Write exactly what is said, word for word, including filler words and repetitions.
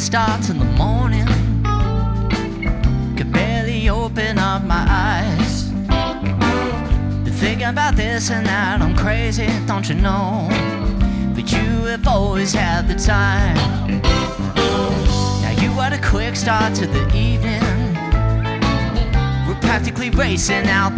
start to the morning. Could barely open up my eyes. Been thinking about this and that, I'm crazy, don't you know? But you have always had the time. Now you had a quick start to the evening. We're practically racing out